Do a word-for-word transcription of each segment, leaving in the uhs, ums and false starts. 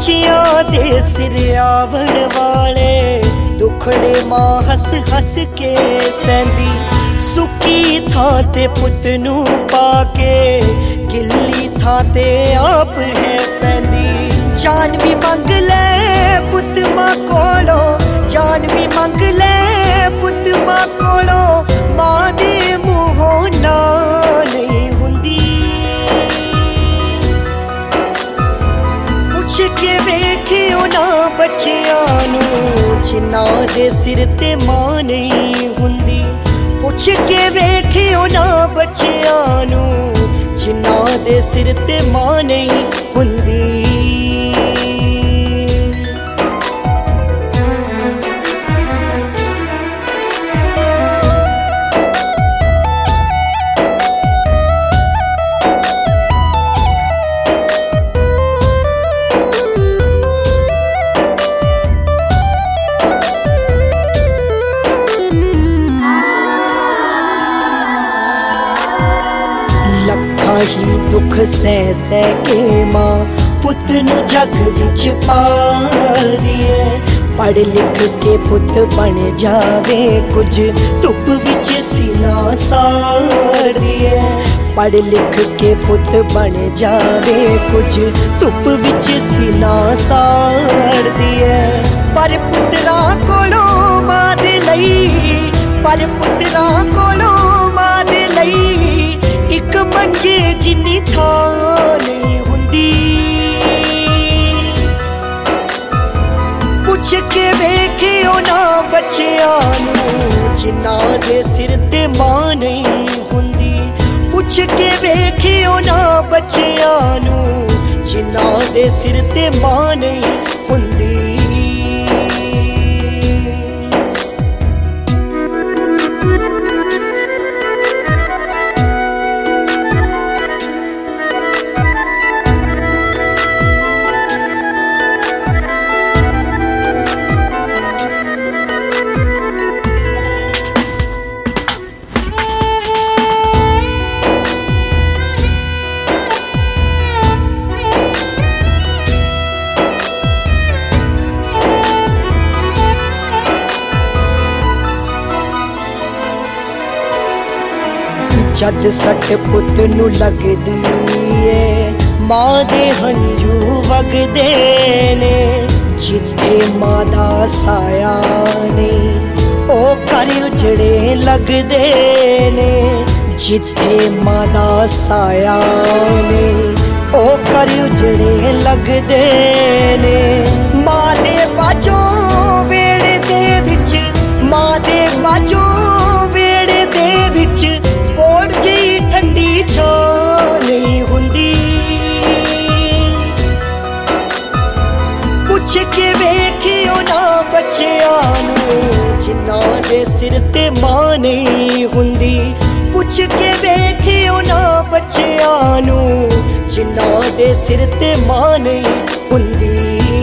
बच्चियां दे सिर आवण वाले दुखड़े मां हस हस के सहंदी। सुकी थां ते पुत नू पाके गिल्ली थां ते आप है पैंदी। जान भी मंग ले पुत मां कोलों, जान भी मंग ले पुत मां कोलों, मां दे मुंहों ना नहीं हुंदी। पुछ के वेखियो ना बच्चियां नू जिन्हां दे सिर ते मां नहीं हुंदी। पुछ के वेखियो ना बच्चियां नू जिन्हां दे सिर ते मां नहीं हुंदी। ही दुख सह सह के मां पुत नू जग विच पालदी है। पढ़ लिख के पुत बन जावे कुछ धुप विच सीना साड़दी है। पढ़ लिख के पुत बन जावे कुछ धुप विच सीना साड़दी है। पर पुत्रा कोलों मां दे लई, पर पुत्रा कोलों मां दे लई इक मंजे जिन्नी थां नहीं हुंदी। पुछ के वेखियो ना बच्चियां नू जिन्हां दे सिर ते मां नहीं हुंदी। पुछ के वेखियो ना बच्चियां नू जिन्हां दे सिर ते मां नहीं हुंदी। जद सट पुत नू लगदी ए मां दे हंजू वगदे ने। जिथे मां दा साया नहीं ओ कर उजड़े लगदे ने। जिथे मां दा साया नहीं ओ कर उजड़े लगदे ने। मां दे बाजों वेड़े दे विच, मां दे बाजों वेड़े दे विच कोड़ जी ठंडी छां नहीं हुंदी। पुछ के वेखियो ना बच्चियां नू जिन्हां दे सिर ते मां नहीं हुंदी। पुछ के वेखियो ना बच्चियां नू जिन्हां दे सिर ते मां नहीं हुंदी।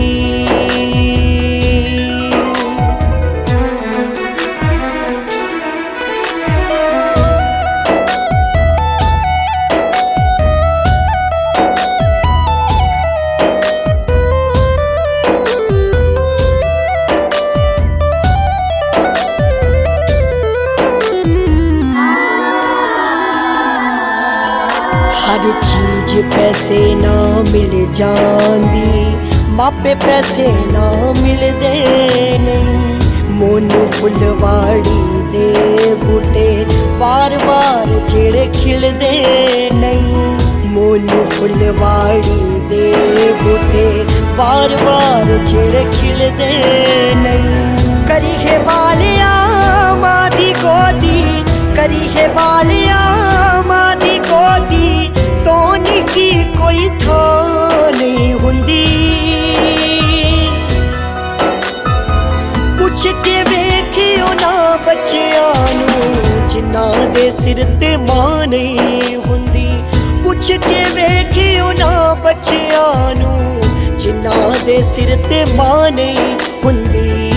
हर चीज पैसे ना मिल जांदी, मापे पैसे ना मिलदे नहीं। मोनू फुलवाड़ी दे बूटे वार वार जेड़े खिलदे नहीं। मोनू फुलवाड़ी दे बूटे वार वार जेड़े खिलदे नहीं। करी है वालिया मां दी गोदी, करी है वालिया मां दी गोदी, तोनी की कोई थां नहीं हुंदी। पुछ के वेखियो ना बच्चियां नू जिन्हां दे सिर ते मां नहीं हुंदी। पुछ के वेखियो ना बच्चियां नू जिन्हां दे सिर ते मां नहीं हुंदी।